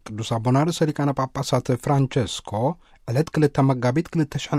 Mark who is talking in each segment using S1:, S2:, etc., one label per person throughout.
S1: ቅዱስ አቡነ ርእሰ ሊቃነ ጳጳሳት ፍራንቸስኮ ዕለት 2 መጋቢት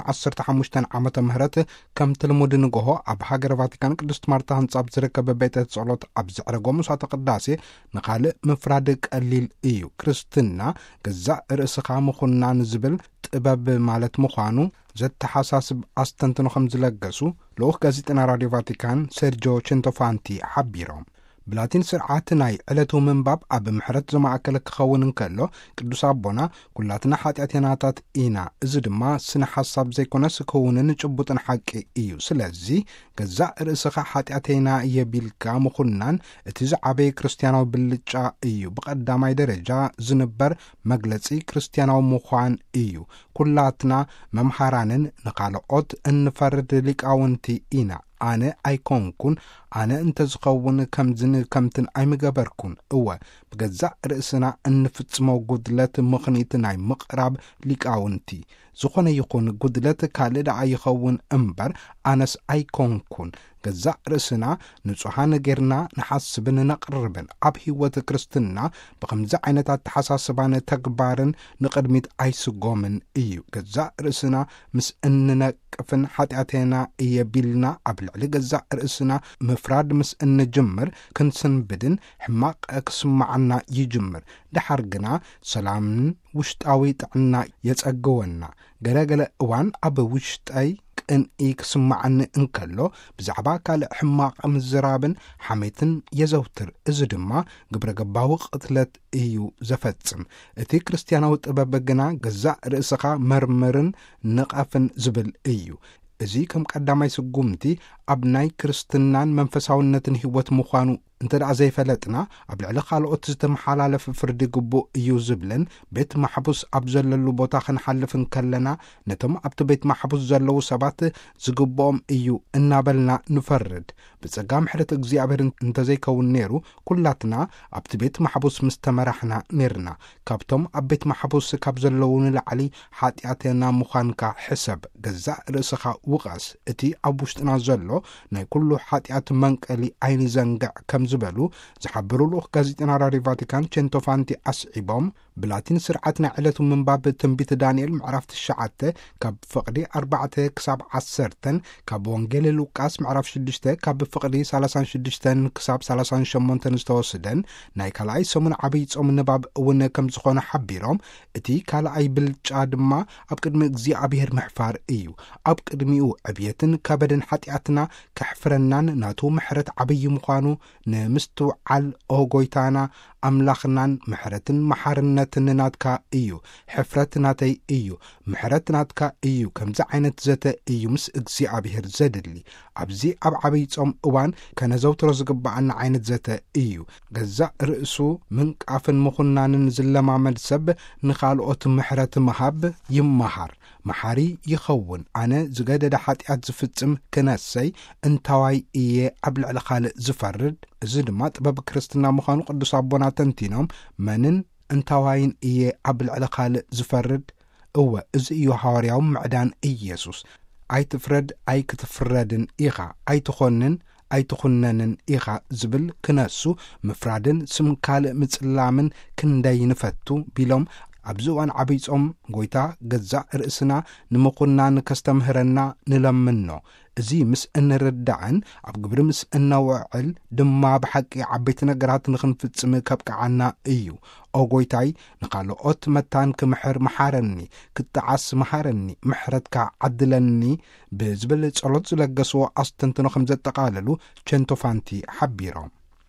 S1: 2015 ዓመተ ምህረት ከም ትልሙድ ንግሆ ኣብ ሃገር ቫቲካን ቅድስት ማርታ ህንጻ ዝርከብ ቤተ ጸሎት ኣብ ዝዕረጎም ምሳተ ቅዳሴ ንኻልእ ምፍራድ ቀሊል እዩ ክርስትና ገዛእ ርእስኻ ምኹናን ዝብል ጥበብ ማለት ምዃኑ ዘተሓሳስብ ኣስተንትኖ ከም ዝለገሱ ልኡኽ ጋዜጠና ራድዮ ቫቲካን ሴርጆ ቼንቶፋንቲ ሓቢሮም ብላቲን ስርዓት ናይ ዕለቱ ምንባብ ኣብ ምሕረት ዝማእከለ ክኸውን እንከሎ ቅዱስ አቦና ኩላትና ኃጢአተናታት ኢና እዚ ድማ ስነ ሐሳብ ዘይኮነስ ክውንን ጭቡጥን ሓቂ እዩ ስለዚ ገዛእ ርእስኻ ኃጢአተና የቢልካ ምኹናን እቲ ዝዓበየ ክርስቲያናዊ ብልጫ እዩ ብቐዳማይ ደረጃ ዝንበር መግለጺ ክርስቲያናዊ ምዃን እዩ ኩላትና መምሃራንን ንኻልኦት እንፈርድ ሊቃውንቲ ኢና ኣነ ኣይኮንኩን ኣነ እንተ ዝኸውን ከምዝን ከምትን ኣይምገበርኩን እወ ብገዛእ ርእስና እንፍጽሞ ጉድለት ምኽኒት ናይ ምቕራብ ሊቃውንቲ ዝኾነ ይኹን ጉድለት ካልእ ደኣ ይኸውን እምበር ኣነስ ኣይኮንኩን ገዛእ ርእስና ንጹሓን ጌርና ንሓስብን ነቕርብን ኣብ ህይወት ክርስትና ብኸምዚ ዓይነታት ተሓሳስባን ተግባርን ንቕድሚት ኣይስጎምን እዩ ገዛእ ርእስና ምስ እንነቅፍን ኃጢአተና እየቢልና ኣብ ልዕሊ ገዛእ ርእስና ምፍራድ ምስ እንጅምር ክንስንብድን ሕማቕ ክስማዓና ይጅምር ድሓር ግና ሰላምን ውሽጣዊ ጥዕና የጸግወና ገለገለ እዋን ኣብ ውሽጠይ ቅንኢ ክስማዓኒ እንከሎ ብዛዕባ ካልእ ሕማቕ ምዝራብን ሓሜትን የዘውትር እዚ ድማ ግብረ ገባዊ ቅትለት እዩ ዘፈጽም እቲ ክርስቲያናዊ ጥበብ ግና ገዛእ ርእስኻ መርምርን ንቐፍን ዝብል እዩ እዚ ከም ቀዳማይ ስጉምቲ ኣብ ናይ ክርስትናን መንፈሳውነትን ህይወት ምዃኑ እንተ ደኣ ዘይፈለጥና ኣብ ልዕሊ ካልኦት ዝተመሓላለፍ ፍርዲ ግቡእ እዩ ዝብልን ቤት ማሕቡስ ኣብ ዘለሉ ቦታ ክንሓልፍን ከለና ነቶም ኣብቲ ቤት ማሕቡስ ዘለዉ ሰባት ዝግብኦም እዩ እናበልና ንፈርድ ብጸጋም ምሕረት እግዚኣብሔር እንተዘይከውን ነይሩ ኩላትና ኣብቲ ቤት ማሕቡስ ምስ ተመራሕና ነርና ካብቶም ኣብ ቤት ማሕቡስ ካብ ዘለዉ ንላዕሊ ኃጢአተና ምዃንካ ሕሰብ ገዛእ ርእስኻ ውቐስ እቲ ኣብ ውሽጥና ዘሎ ናይ ኩሉ ኃጢአት መንቀሊ ዓይኒ ዘንግዕ ከም ዝበሉ ዝሓብሩ ልኡኽ ጋዜጠና ራድዮ ቫቲካን ቼንቶፋንቲ ኣስዒቦም ብላቲን ስርዓት ናይ ዕለቱ ምንባብ ትንቢት ዳንኤል ምዕራፍ 9 ካብ ፍቕዲ 4 ክሳብ 10 ካብ ወንጌል ሉቃስ ምዕራፍ 6 ካብ ፍቕዲ 36 ክሳብ 38 ዝተወስደን ናይ ካልኣይ ሰሙን ዓብይ ጾም ንባብ እውን ከም ዝኾነ ሓቢሮም እቲ ካልኣይ ብልጫ ድማ ኣብ ቅድሚ እግዚኣብሔር ምሕፋር እዩ ኣብ ቅድሚኡ ዕብየትን ከበድን ኃጢአትና ከሕፍረናን ናቱ ምሕረት ዓብይ ምዃኑ ንምስትውዓል ኦጎይታና ኣምላኽናን ምሕረትን መሓርነትን ናትካ እዩ ሕፍረት ናተይ እዩ ምሕረት ናትካ እዩ ከምዚ ዓይነት ዘተ እዩ ምስ እግዚኣብሔር ዘድሊ ኣብዚ ኣብ ዓብይ ጾም እዋን ከነዘውትሮ ዝግባአና ዓይነት ዘተ እዩ ገዛእ ርእሱ ምንቃፍን ምኹናንን ዝለማመድ ሰብ ንኻልኦት ምሕረት ምሃብ ይመሃር መሓሪ ይኸውን ኣነ ዝገደደ ኃጢአት ዝፍጽም ክነሰይ እንታዋይ እየ ኣብ ልዕሊ ካልእ ዝፈርድ እዚ ድማ ጥበብ ክርስትና ምዃኑ ቅዱስ አቦና ተንቲኖም መንን እንታዋይን እየ ኣብ ልዕሊ ካልእ ዝፈርድ እወ እዚ እዩ ሐዋርያዊ ምዕዳን ኢየሱስ ኣይትፍረድ ኣይክትፍረድን ኢኻ ኣይትኾንን ኣይትኹነንን ኢኻ ዝብል ክነሱ ምፍራድን ስም ካልእ ምጽላምን ክንደይ ንፈቱ ቢሎም ኣብዚ እዋን ዓብይ ጾም ጐይታ ገዛእ ርእስና ንምኹናን ከስተምህረና ንለምኖ እዚ ምስ እንርዳዕን ኣብ ግብሪ ምስ እነውዕል ድማ ብሓቂ ዓበይቲ ነገራት ንኽንፍጽም ከብቅዓና እዩ ኦ ጐይታይ ንኻልኦት መታን ክምሕር መሓረኒ ክትዓስ መሓረኒ ምሕረትካ ዓድለኒ ብዝብል ጸሎት ዝለገስዎ ኣስተንትኖ ከም ዘጠቓለሉ ቼንቶፋንቲ ሓቢሮም